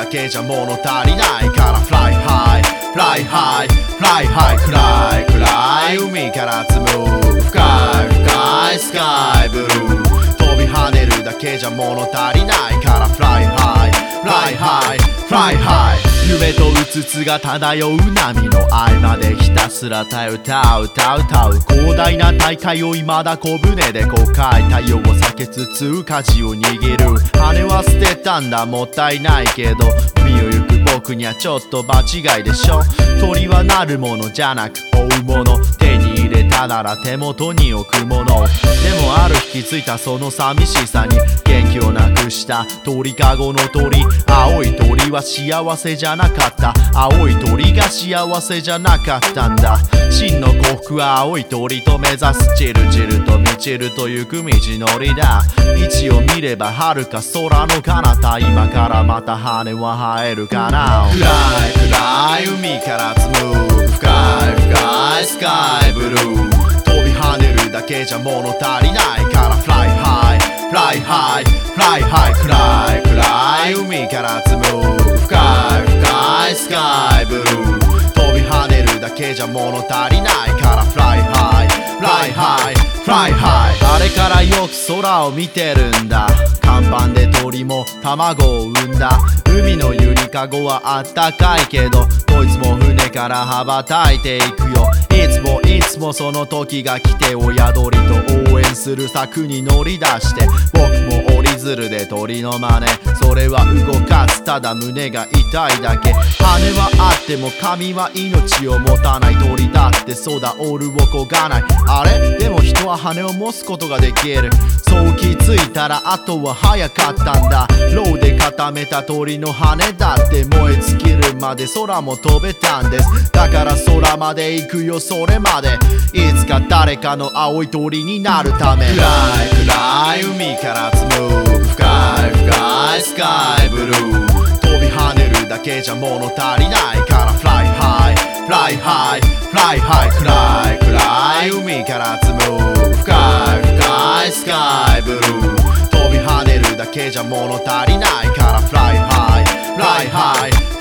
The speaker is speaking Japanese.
けじゃ物足りないから Fly high Fly high Fly high 暗い暗い海から紡ぐ深い深いスカイブルー飛び跳ねるだけじゃ物足りないから Fly high Fly high Fly high 夢とうつつが漂う波の合間でひたすら歌う広大な大海を未だ小舟で航海太陽を避けつつ舵を握る羽は捨てたんだもったいないけど海を行く僕にはちょっと場違いでしょ鳥はなるものじゃなく追うもの手に入れたなら手元に置くものでもある日気づいたその寂しさに元気をなくした鳥かごの鳥青い鳥は幸せじゃなかった青い鳥が幸せじゃなかったんだ真の幸福は青い鳥と目指すチルチルと満ちるという道のりだ位置を見れば遥か空の彼方今からまた羽は生えるかな暗い暗い海から紡ぐ深い深いスカイブルー飛び跳ねるだけじゃ物足りないから Fly high Fly high Fly high 暗い暗い海から紡ぐ深い深いスカイブルー飛び跳ねるだけじゃ物足りないから Fly high Fly high Fly high あれからよく空を見てるんだ甲板で鳥も卵を産んだ海のゆりかごはあったかいけどこいつも船から羽ばたいていくよいつもその時が来て親鳥と応援する柵に乗り出して僕も折り鶴で鳥の真似それは動かすただ胸が痛いだけ羽はあっても髪は命を持たない鳥だってそうだオールをこがないあれでも人は羽を持つことができるそう気づいたらあとは早かったんだローで固めた鳥の羽だって燃え尽きるまで空も飛べたんですだから空まで行くよそれまでいつか誰かの青い鳥になるため暗い暗い海から紡ぐ深い深いスカイブルー飛び跳ねるだけじゃ物足りないから Fly high Fly high Fly high 暗い暗い海から紡ぐ深い深いスカイブルー飛び跳ねるだけじゃ物足りないから Fly high Fly high